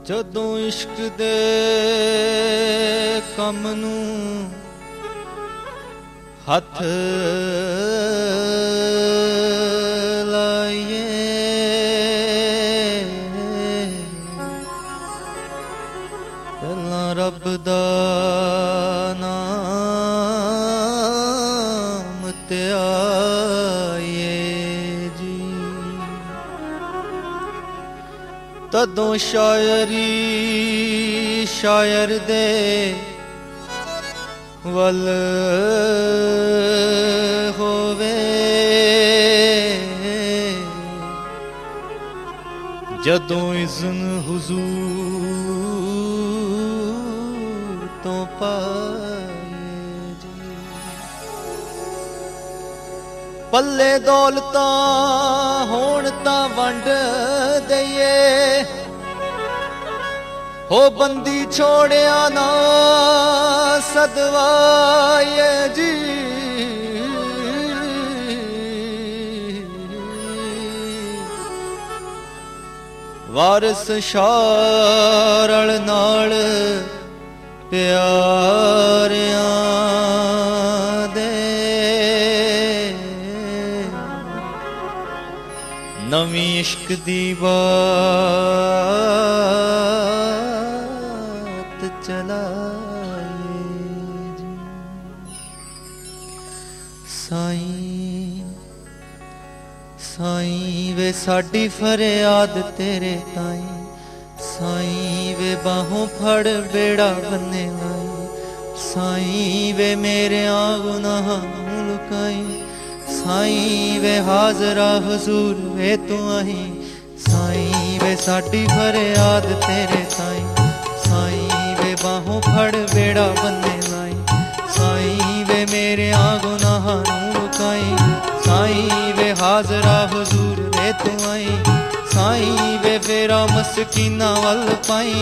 ਜਦੋਂ ਇਸ਼ਕ ਦੇ ਕੰਮ ਨੂੰ ਹੱਥ ਲਾਈਏ ਪਹਿਲਾਂ ਰੱਬ ਦਾ ਨਾਮ ਧਿਆਈਏ ਜੀ, ਤਦੋਂ ਸ਼ਾਇਰੀ ਸ਼ਾਇਰ ਦੇ ਵੱਲ ਹੋਵੇ, ਜਦੋਂ ਇਜ਼ਨ ਹੁਜ਼ੂਰ ਤੋਂ ਪਾਏ ਜੀ। ਪੱਲੇ ਦੌਲਤਾਂ ਹੋਣ ਤਾਂ ਵੰਡ ਦਈਏ, ਹੋ ਬੰਦੀ ਛੋੜਿਆ ਨਾ ਸਦਵਾਏ ਜੀ। ਵਾਰਿਸ ਸ਼ਾਰਲ ਨਾਲ ਪਿਆਰਿਆਂ ਦੇ, ਨਵੀਂ ਇਸ਼ਕ ਦੀ ਬਾਤ ਚਲਾਏ ਜੀ। ਸਾਈਂ ਸਾਈਂ ਵੇ ਸਾਡੀ ਫਰਿਆਦ ਤੇਰੇ ਤਾਈਂ, ਸਾਈਂ ਵੇ ਬਾਹੋਂ ਫੜ ਬੇੜਾ ਬੰਨੇ ਲਾਈ, ਸਾਈਂ ਵੇ ਮੇਰਿਆਂ ਗੁਨਾਹਾਂ ਨੂੰ ਲੁਕਾਈ, ਸਾਈਂ ਵੇ ਹਾਜ਼ਰਾ ਹਜ਼ੂਰ ਵੇ ਤੂੰ ਆਹੀਂ, ਸਾਈਂ ਵੇ ਸਾਡੀ ਫਰਿਆਦ ਤੇਰੇ ਤਾਈਂ, ਸਾਈਂ ਵੇ ਬਾਹੋਂ ਫੜ ਬੇੜਾ ਬੰਨੇ ਲਾਈ, ਸਾਈਂ ਵੇ ਮੇਰਿਆਂ ਗੁਨਾਹਾਂ ਨੂੰ ਲੁਕਾਈ, ਸਾਈਂ ਵੇ ਹਾਜ਼ਰਾ ਹਜ਼ੂਰ ਵੇ ਤੂੰ ਆਈ, ਸਾਈਂ ਵੇ ਫੇਰਾ ਮਸਕੀਨਾਂ ਵੱਲ ਪਾਈ,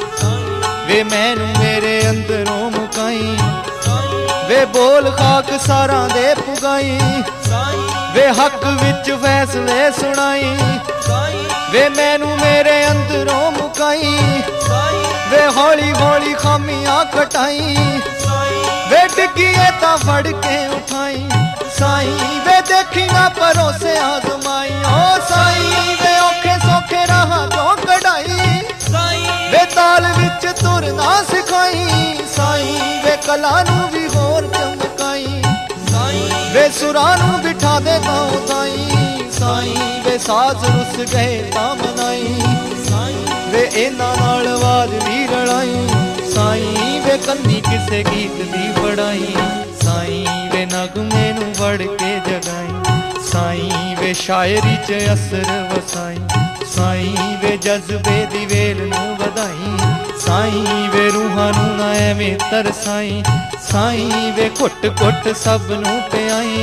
ਵੇ ਮੈਨੂੰ ਮੇਰੇ ਅੰਦਰੋਂ ਮੁਕਾਈ, ਵੇ ਬੋਲ ਖਾਕ ਸਾਰਾਂ ਦੇ ਪੁਗਾਈ, ਵੇ ਹੱਕ ਵਿੱਚ ਫੈਸਲੇ ਸੁਣਾਈ, ਵੇ ਮੈਨੂੰ ਮੇਰੇ ਅੰਦਰੋਂ ਮੁਕਾਈ, ਵੇ ਹੌਲੀ ਹੌਲੀ ਖਾਮੀਆਂ ਕਟਾਈ, ਵੇ ਡਿੱਗੀਏ ਤਾਂ ਫੜ ਕੇ ਉਠਾਈ, ਸਾਈਂ ਵੇ ਦੇਖੀ ਨਾ ਭਰੋਸੇ ਆਜ਼ਮਾਈ, ਓ ਸਾਈਂ ਵੇ ਔਖੇ ਸੌਖੇ ਰਾਹਾਂ ਤੋਂ ਕਢਾਈ, ਵੇ ਤਾਲ ਵਿੱਚ ਤੁਰਨਾ ਸਿਖਾਈ, ਸਾਈਂ ਵੇ ਕਲਾ ਨੂੰ ਵੀ ਹੋਰ ਚਮਕਾਈ, ਵੇ ਸੁਰਾਂ ਨੂੰ ਬਿਠਾ ਦੇ ਤਾਂ ਤਾਈਂ, ਸਾਈਂ ਵੇ ਸਾਜ਼ ਰੁੱਸ ਗਏ ਤਾਂ ਮਨਾਈ, ਵੇ ਇਹਨਾਂ ਨਾਲ ਆਵਾਜ਼ ਵੀ ਰਲਾਈ, ਸਾਈਂ ਵੇ ਕੰਨੀ ਕਿਸੇ ਗੀਤ ਦੀ ਬੜਾਈ, ਸਾਈਂ ਵੇ ਨਗਮੇ ਨੂੰ ਵੜ ਕੇ ਜਗਾਈ, ਸਾਈਂ ਵੇ ਸ਼ਾਇਰੀ 'ਚ ਅਸਰ ਵਸਾਈ, ਸਾਈਂ ਵੇ ਜਜ਼ਬੇ ਦੀ ਵੇਲ ਨੂੰ ਵਧਾਈ, ਸਾਈਂ ਵੇ ਰੂਹਾਂ ਨੂੰ ਨਾ ਐਵੇਂ ਤਰਸਾਈ, ਸਾਈਂ ਵੇ ਘੁੱਟ ਘੁੱਟ ਸਭ ਨੂੰ ਪਿਆਈ,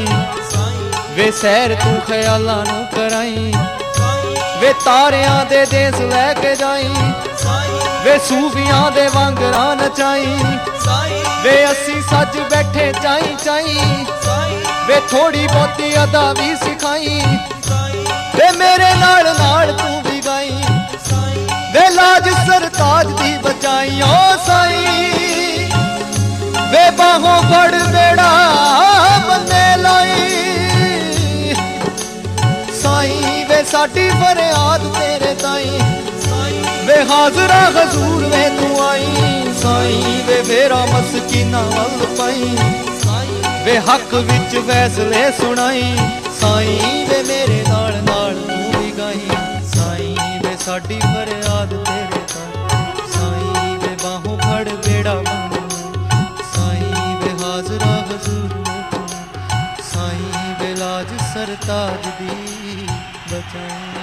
ਵੇ ਸੈਰ ਤੂੰ ਖਿਆਲਾਂ ਨੂੰ ਕਰਾਈ, ਵੇ ਤਾਰਿਆਂ ਦੇ ਦੇਸ ਲੈ ਕੇ ਜਾਈ, ਵੇ ਸੂਫੀਆਂ ਦੇ ਵਾਂਗਰਾਂ ਨਚਾਈ, ਵੇ ਅਸੀਂ ਸੱਜ ਬੈਠੇ ਚਾਈ ਚਾਈ, ਵੇ ਥੋੜੀ ਬਹੁਤੀ ਅਦਾ ਵੀ ਸਿਖਾਈ, ਵੇ ਮੇਰੇ ਨਾਲ ਨਾਲ ਤੂੰ ਵੀ ਗਾਈ, ਵੇ ਲਾਜ ਸਰਤਾਜ ਦੀ ਬਚਾਈ, ਓ ਸਾਈਂ ਵੇ ਬਾਹੋਂ ਫੜ ਬੇੜਾ ਬੰਨੇ ਲਾਈ, ਸਾਈਂ ਵੇ ਸਾਡੀ ਫਰਿਆਦ ਤੇਰੇ ਤਾਈਂ, ਵੇ ਹਾਜ਼ਰਾ ਹਜ਼ੂਰ ਵੇ ਤੂੰ ਆਈ, ਸਾਈਂ ਵੇ ਮੇਰਾ ਮਸਕੀਨਾਂ ਵੱਲ ਪਾਈ, ਵੇ ਹੱਕ ਵਿੱਚ ਫੈਸਲੇ ਸੁਣਾਈ, ਸਾਈਂ ਵੇ ਮੇਰੇ ਨਾਲ ਨਾਲ ਤੂੰ ਵੀ ਗਾਈ, ਸਾਈਂ ਵੇ ਸਾਡੀ ਫਰਿਆਦ ਤੇਰੇ ਤਾਈਂ, ਸਾਈਂ ਵੇ ਬਾਹੋਂ ਫੜ ਬੇੜਾ ਬੰਨੇ, ਸਾਈਂ ਵੇ ਹਾਜ਼ਰਾ ਹਜ਼ੂਰ ਵੇ ਤੂੰ, ਸਾਈਂ ਵੇ ਲਾਜ ਸਰਤਾਜ ਦੀ ਬਚਾਈ।